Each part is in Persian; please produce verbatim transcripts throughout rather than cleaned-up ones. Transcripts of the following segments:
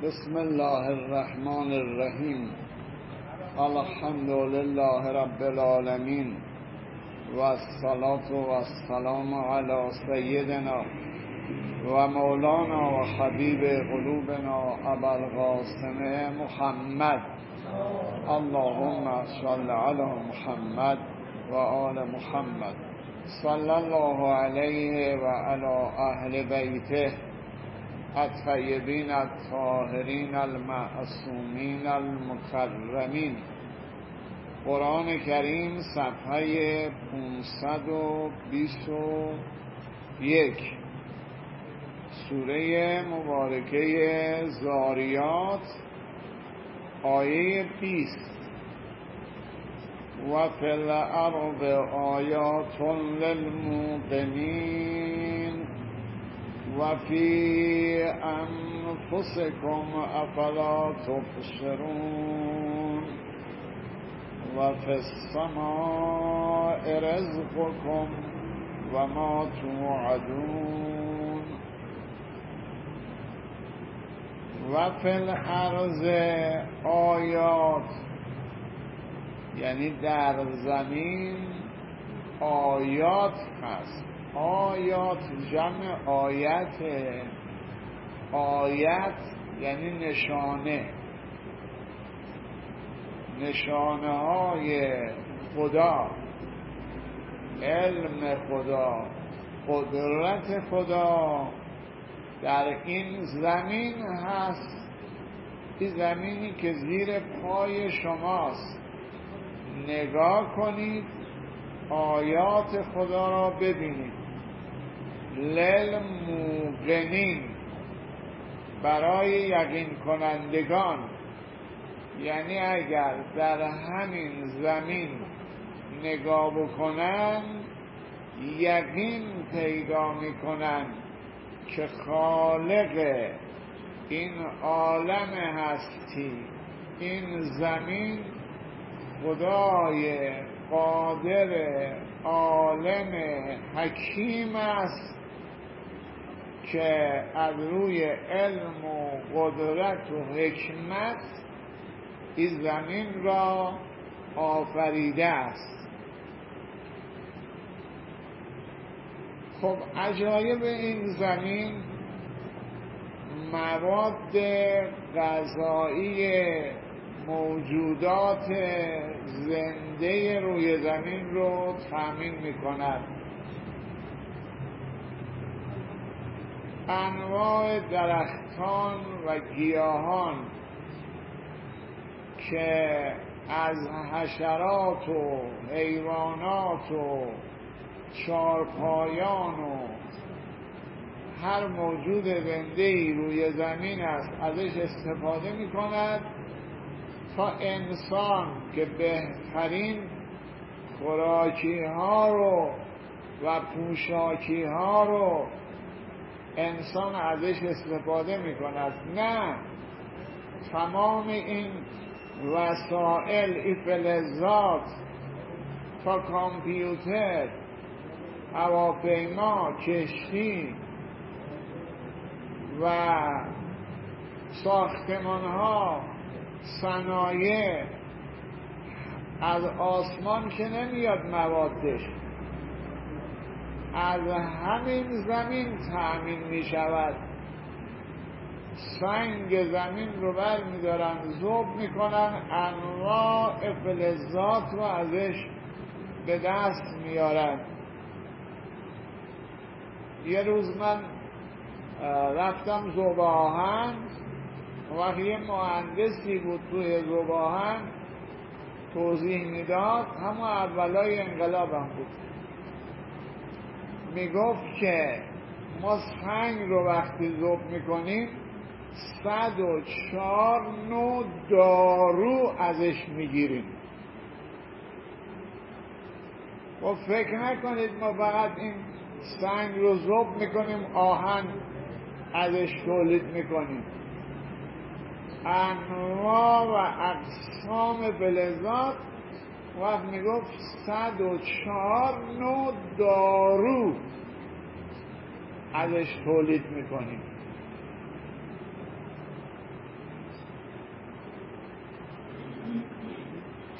بسم الله الرحمن الرحیم. الحمد لله رب العالمین و الصلاة و السلام علی سیدنا و مولانا و حبیب قلوبنا ابوالقاسم محمد. اللهم صل علی محمد و آل محمد. صلی الله علیه و علی اهل بیته الطیبین الطاهرین المعصومین المکرمین. قرآن کریم صفحه پانصد و بیست و یک، سوره مبارکه ذاریات، آیه بیست. و فی الارض آیات للموقنین و فی انفسکم افلا تبصرون و فی السماء رزقکم و ما توعدون و فی الارض آیات، یعنی در زمین آیات هست. آیات جمع آیت. آیت یعنی نشانه، نشانه های خدا، علم خدا، قدرت خدا در این زمین هست. این زمینی که زیر پای شماست. نگاه کنید، آیات خدا را ببینید. للموقنین، برای یقین کنندگان، یعنی اگر در همین زمین نگاه بکنن یقین پیدا میکنن که خالق این عالم هستی، این زمین، خدای قادر عالم حکیم است که از روی علم و قدرت و حکمت این زمین را آفریده است. خب عجایب این زمین، مواد غذایی موجودات زنده روی زمین رو تامین می کند. انواع درختان و گیاهان که از حشرات و حیوانات و چارپایان و هر موجود زنده‌ای روی زمین است ازش استفاده می کند تا انسان که بهترین خوراکی ها رو و پوشاکی ها رو انسان ازش استفاده می کند. نه، تمام این وسائل، این فلزات، تا کامپیوتر، هواپیما، کشتی و ساختمان ها، صنایع، از آسمان که نمیاد موادش، از همین زمین تأمین می شود. سنگ زمین رو بر می دارن، ذوب می کنن، انواع فلزات رو ازش به دست میارن. یه روز من رفتم ذوب آهن، وقتی یه مهندسی بود توی ذوب آهن توضیح میداد، همون اولای انقلابم بود، میگفت که ما سنگ رو وقتی ذوب میکنیم صد و چهار نوع دارو ازش میگیریم. و فکر نکنید ما فقط این سنگ رو ذوب میکنیم آهن ازش تولید میکنیم. انواع و اقسام فلزات، وقت میگفت صد و چهار نوع دارو ازش تولید میکنیم.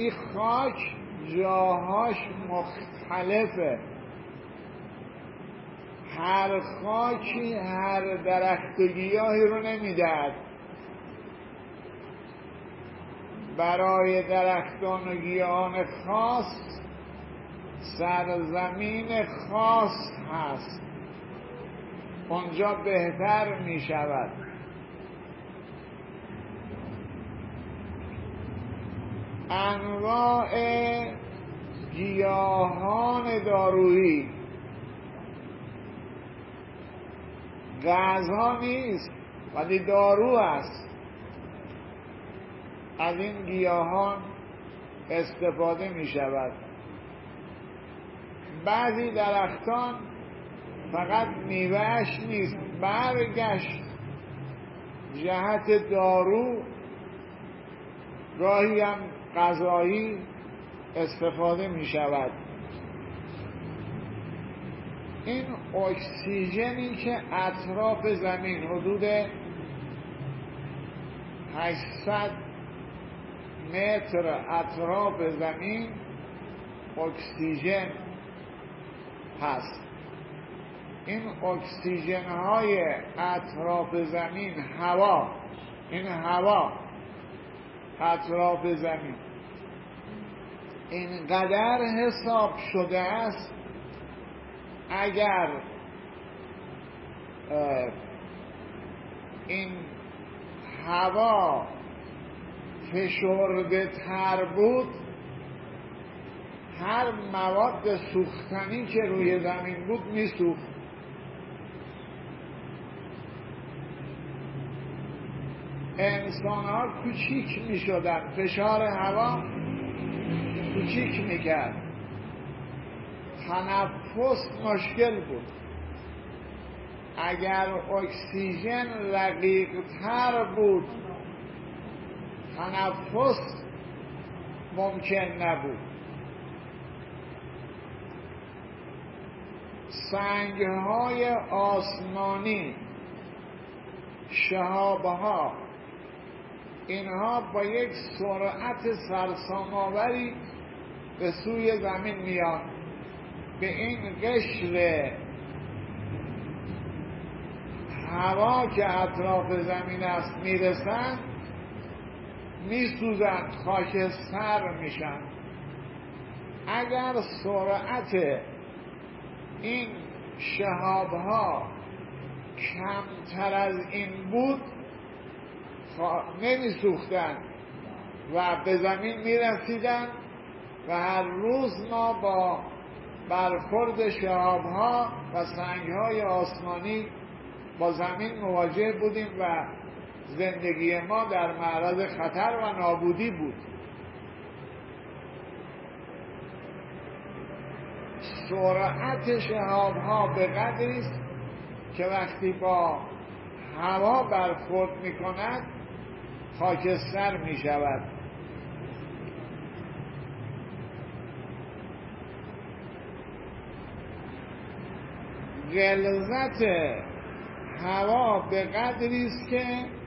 این خاک جاهاش مختلفه، هر خاکی هر درخت و گیاهی رو نمیدهد. برای درختان و گیاهان خاص سرزمین خاص هست، اونجا بهتر می شود. انواع گیاهان دارویی غذا نیست ولی دارو است. از این گیاهان استفاده می شود. بعضی درختان فقط میوهش نیست، برگش جهت دارو، گاهی هم غذایی استفاده می شود. این اکسیژنی که اطراف زمین حدود هشتصد متر اطراف زمین اکسیژن هست. این اکسیژن های اطراف زمین، هوا، این هوا اطراف زمین اینقدر حساب شده است اگر این هوا فشرده تر بود، هر مواد سوختنی که روی زمین بود میسوخت. انسان ها کوچیک می شدن، فشار هوا کوچیک می کرد، تنفس مشکل بود. اگر اکسیژن رقیق تر بود تنفس ممکن نبود. سنگ‌های آسمانی، شهاب‌ها، اینها با یک سرعت سرسام‌آوری به سوی زمین میان، به این قشر هوا که اطراف زمین است میرسند، میسوزند، خاکستر میشن. اگر سرعت این شهاب‌ها کمتر از این بود نمیسوختند و به زمین میرسیدند و هر روز ما با برخورد شهاب‌ها و سنگ‌های آسمانی با زمین مواجه بودیم و زندگی ما در معرض خطر و نابودی بود. سرعت شهاب‌ها به قدری است که وقتی با هوا برخورد می‌کند خاکستر می‌شود. غلظت هوا به قدری است که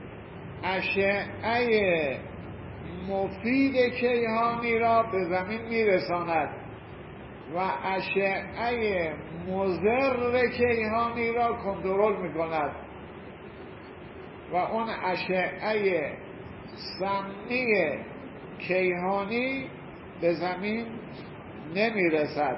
اشعه مفید کیهانی را به زمین میرساند و اشعه مضر کیهانی را کنترل میکند و اون اشعه سمی کیهانی به زمین نمیرسد.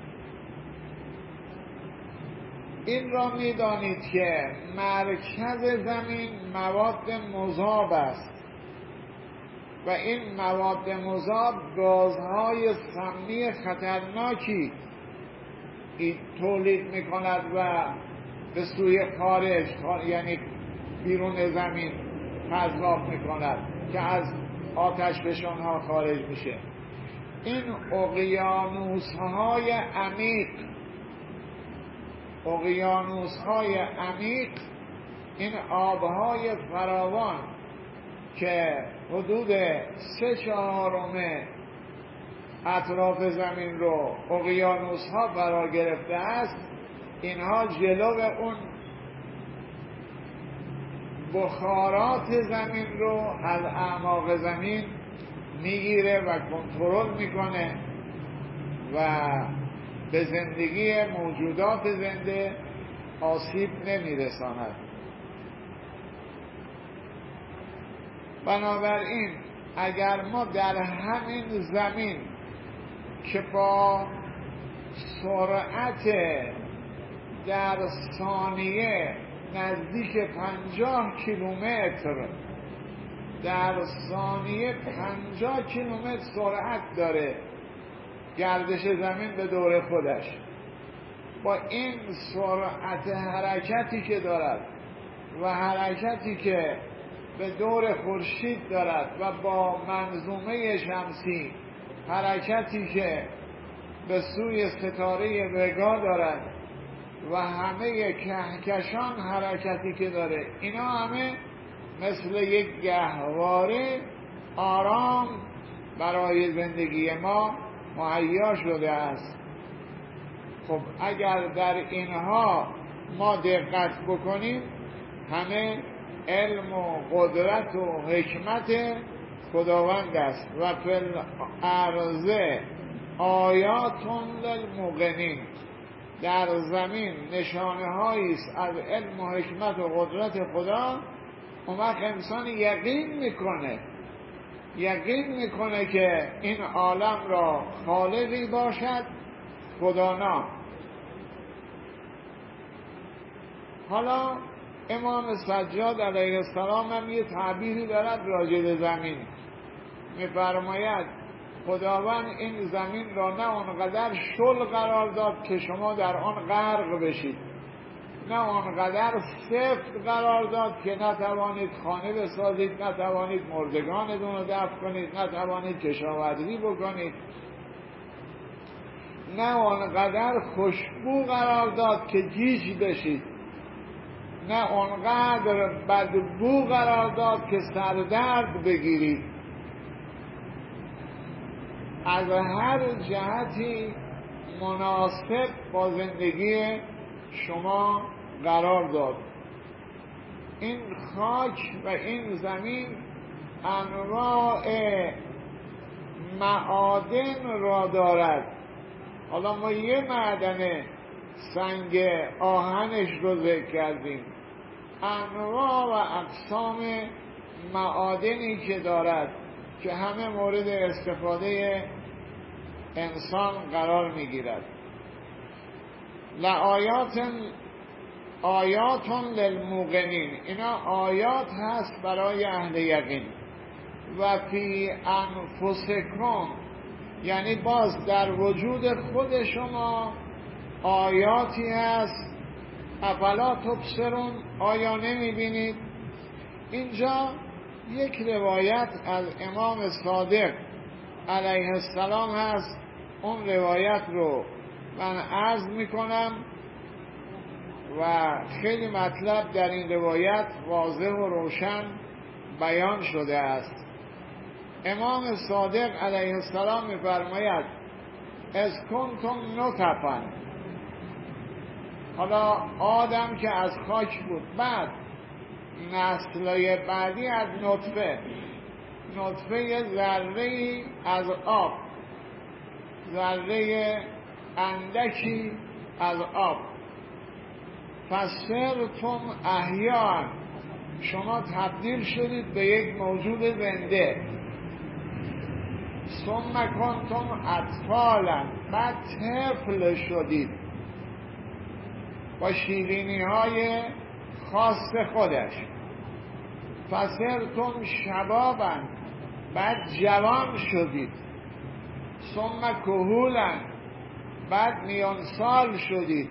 این را میدانید که مرکز زمین مواد مذاب است و این مواد مذاب گازهای سمی خطرناکی تولید می کند و به سوی خارج، یعنی بیرون زمین پرتاب می کند که از آتش فشان ها خارج میشه. این اقیانوس های عمیق اقیانوس های عمیق این آبهای فراوان که حدود سه چهارم اطراف زمین رو اقیانوس ها فرا گرفته است، اینها جلو اون بخارات زمین رو از اعماق زمین میگیره و کنترل میکنه و به زندگی موجودات زنده آسیب نمیرساند. بنابراین اگر ما در همین زمین که با سرعت در ثانیه نزدیک پنجاه کیلومتر در ثانیه پنجاه کیلومتر سرعت داره گردش زمین به دور خودش، با این سرعت حرکتی که دارد و حرکتی که به دور خورشید دارد و با منظومه شمسی حرکتی که به سوی ستاره وگا دارد و همه کهکشان حرکتی که داره، اینا همه مثل یک گهواره آرام برای زندگی ما مهیا شده است. خب اگر در اینها ما دقت بکنیم همه علم و قدرت و حکمت خداوند است. و فی الارض آیات للموقنین، در زمین نشانه هایی است از علم و حکمت و قدرت خدا. اون وقت انسان یقین میکنه یقین میکنه که این عالم را خالقی باشد خدانا. حالا امام سجاد علیه السلام هم یه تعبیری دارد راجع به زمین، میفرماید خداوند این زمین را نه آنقدر شل قرار داد که شما در آن غرق بشید، نه آنقدر سفت قرار داد که نتوانید خانه بسازید، نتوانید مردگانتون رو دفن کنید، نتوانید کشاورزی بکنید، نه آنقدر خوشبو قرار داد که گیج بشید، نه آنقدر بدبو قرار داد که سردرد بگیرید. از هر جهتی مناسب با زندگی شما قرار داد. این خاک و این زمین انواع معادن را دارد. حالا ما یه معدن سنگ آهنش رو ذکر کردیم، انواع و اقسام معادنی که دارد که همه مورد استفاده انسان قرار میگیرد. لآیات آیات للموقنین، اینا آیات هست برای اهل یقین. و فی انفسکم، یعنی باز در وجود خود شما آیاتی هست. افلا تبصرون، آیا نمیبینید؟ اینجا یک روایت از امام صادق علیه السلام هست، اون روایت رو من عرض میکنم و خیلی مطلب در این روایت واضح و روشن بیان شده است. امام صادق علیه السلام میفرماید از کنتم نطفا، حالا آدم که از خاک بود، بعد نسل‌های بعدی از نطفه، نطفه ذره‌ای از آب، ذره اندکی از آب. فصرتم احیان، شما تبدیل شدید به یک موجود زنده. ثم کنتم اطفالا، بعد طفل شدید با شیرینی های خاص خودش. فصرتم شبابا، بعد جوان شدید. ثم کهولا، بعد میان سال شدید.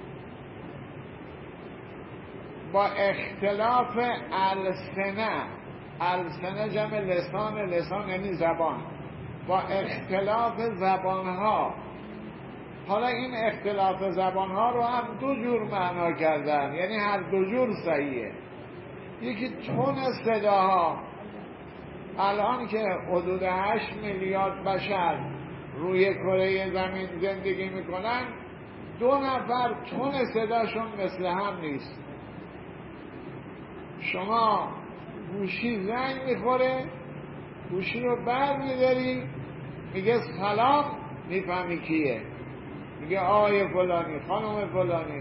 با اختلاف السنه، السنه جمع لسان، لسان یعنی زبان، با اختلاف زبانها. حالا این اختلاف زبانها رو هم دو جور معنا کردن، یعنی هر دو جور صحیحه. یکی تون صداها، الان که حدود هشت میلیارد بشر روی کره زمین زندگی میکنن، دو نفر تون صداشون مثل هم نیست. شما گوشی زنگ میخوره، گوشی رو بر میداری میگه سلام، میفهمی کیه، میگه آقای فلانی، خانم فلانی،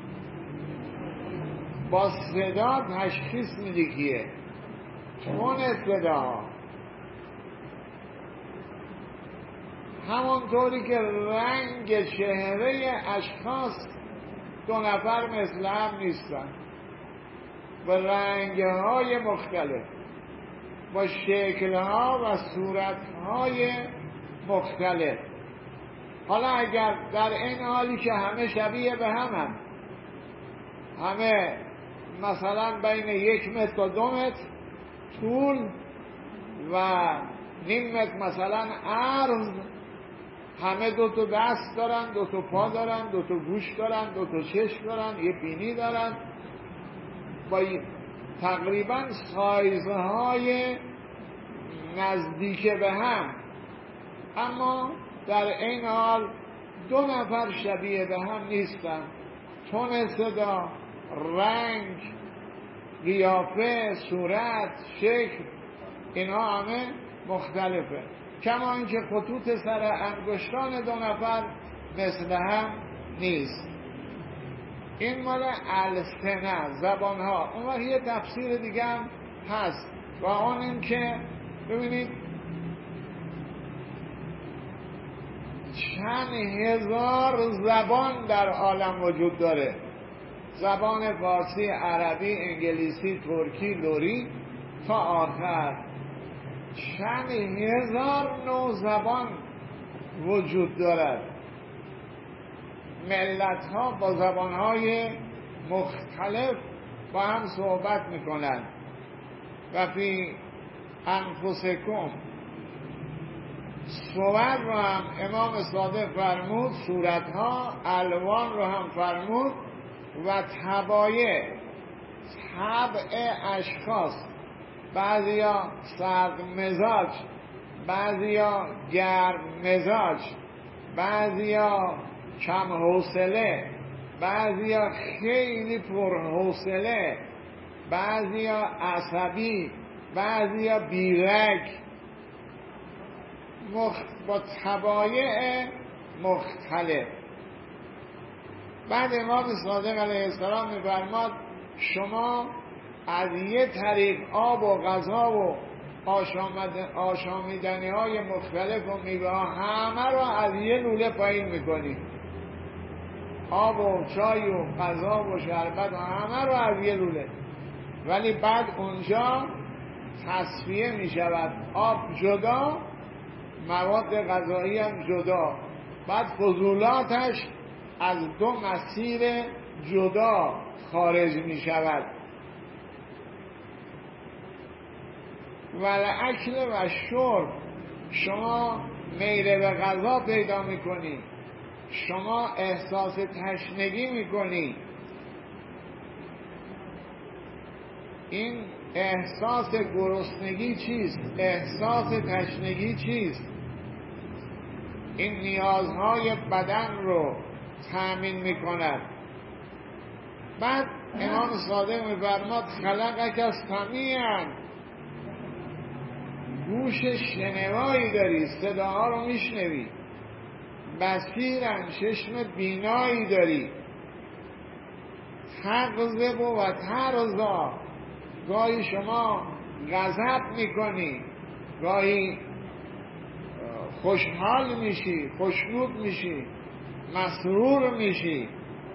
با صدا تشخیص میدی کیه، تون صدا. همونطوری که رنگ چهره اشخاص دو نفر مثل هم نیستن، با رنگ‌های مختلف، با شکل‌ها و صورت‌های مختلف. حالا اگر در این حالی که همه شبیه به هم هم همه مثلا بین یک متر تا دو متر طول و نیم متر مثلا عرض، همه دو تا دست دارن، دو تا پا دارن، دو تا گوش دارن، دو تا چشم دارن، یه بینی دارن، با تقریبا سایزهای نزدیک به هم، اما در این حال دو نفر شبیه به هم نیستن. تون صدا، رنگ، قیافه، صورت، شکل، اینا همه مختلفه. کما اینکه خطوط سر انگشتان دو نفر مثل هم نیست. این مال السنه، زبان ها. اون وقت یه تفسیر دیگه هم هست و آن این که ببینید چند هزار زبان در عالم وجود داره، زبان فارسی، عربی، انگلیسی، ترکی، لری تا آخر. چند هزار نوع زبان وجود دارد. ملت ها با زبان های مختلف با هم صحبت میکنند. و فی انفسکم، صور رو هم امام صادق فرمود، صورت ها، الوان رو هم فرمود و طبایع، طبع اشخاص، بعضیا سرد مزاج، بعضیا گرم مزاج، بعضیا کم حوصله، بعضیا خیلی پر حوصله، بعضیا عصبی، بعضیا بیرک، مخت... با طبایع مختلف. بعد امام صادق علیه السلام می‌فرماد شما از یه طریق آب و غذا و آشامیدنی های مختلف و میوه ها همه رو از یه لوله پایین میکنید. آب و چای و غذا و شربت و همه رو از یه لوله، ولی بعد اونجا تصفیه میشود. آب جدا، مواد غذایی هم جدا، بعد فضولاتش از دو مسیر جدا خارج می شود. و الاکل و شرب، شما میل به غذا پیدا می کنی، شما احساس تشنگی می کنی. این احساس گرسنگی چیست؟ احساس تشنگی چیست؟ این نیازهای بدن رو تأمین می کند. بعد امام صادق می فرماد خلقک از سمیعا، گوش شنوایی داری، صداها رو میشنوی. بصیرا، چشم بینایی داری. تغضب و ترضا، گاهی شما غضب میکنی، گاهی خوشحال میشی، خوشنود میشی، مسرور میشی.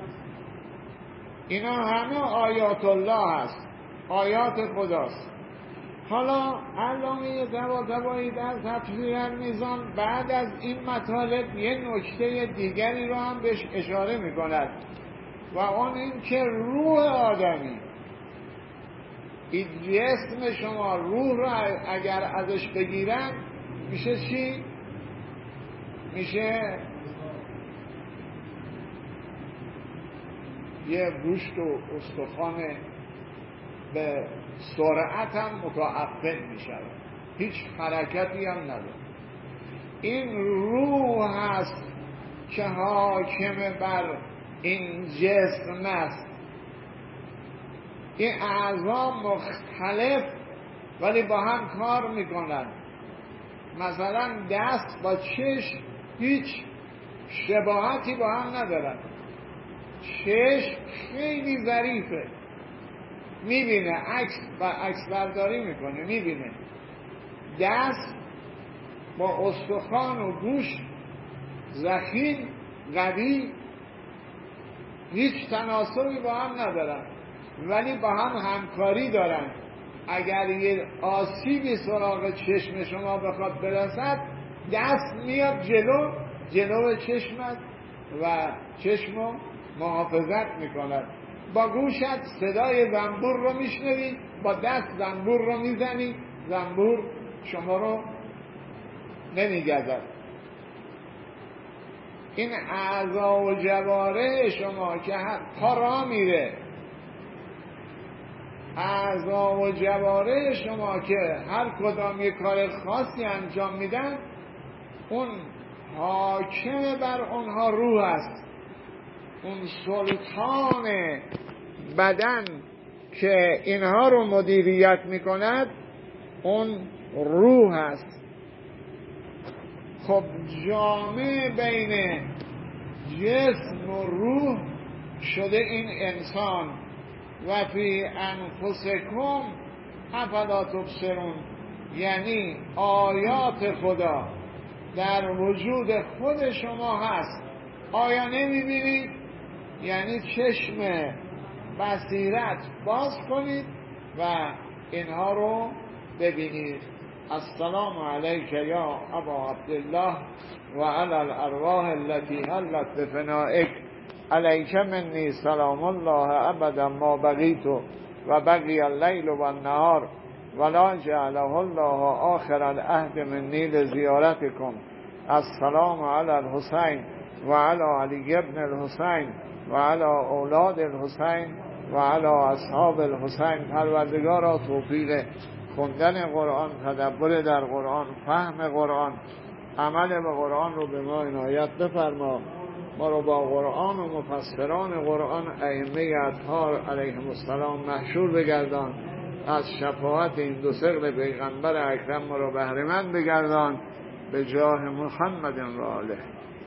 اینا همه آیات الله هست، آیات خداست. حالا علامه طباطبایی در تفسیر المیزان بعد از این مطالب یه نکته دیگری رو هم بهش اشاره میکند و اون این که روح آدمی، این جسم شما، روح رو اگر ازش بگیرن میشه چی؟ میشه یه گوشت و استخوان به سرعت هم متوقف می شود، هیچ حرکتی هم نداره. این روح هست که حاکم بر این جسم است. این اعضا مختلف ولی با هم کار میکنن. مثلا دست با چشم هیچ شباهتی با هم ندارن. چشم خیلی ظریفه، میبینه، عکس و عکس برداری میکنه، میبینه. دست با استخوان و گوش ضخیم قوی هیچ تناسبی با هم ندارن، ولی با هم همکاری دارن. اگر یه آسیبی سراغ چشم شما بخواد برسد، دست میاد جلو جلو چشمت و چشمو محافظت میکند. با گوشت صدای زنبور رو میشنوی، با دست زنبور رو میزنی، زنبور شما رو نمیگذد. این اعضا و جوارح شما که پا راه میره، اعضا و جوارح شما که هر کدام یک کار خاصی انجام میدن، اون حاکم بر اونها روح است. اون سلطان بدن که اینها رو مدیریت میکند اون روح است. خب جامع بین جسم و روح شده این انسان. و فی انفسکم افلا تبصرون، یعنی آیات خدا در وجود خود شما هست، آیا نمیبینید؟ یعنی چشم بصیرت باز کنید و اینها رو ببینید. السلام علیک یا ابا عبدالله و علی الارواح التي حلت بفنائک، علیک منی سلام الله ابدا ما بقیت و بقی اللیل و النهار ولا جعله الله آخر العهد منی لزیارتکم. السلام علی الحسین و علی علی ابن الحسین و علی اولاد الحسین و علی اصحاب الحسین. پروردگارا توفیق خوندن قرآن، تدبر در قرآن، فهم قرآن، عمل به قرآن رو به ما عنایت بفرما. ما رو با قرآن و مفسران قرآن ائمه اطهار علیهم السلام محشور بگردان. از شفاعت این دو ثقل پیغمبر اکرم ما رو بهره مند بگردان. به جاه محمد و آله.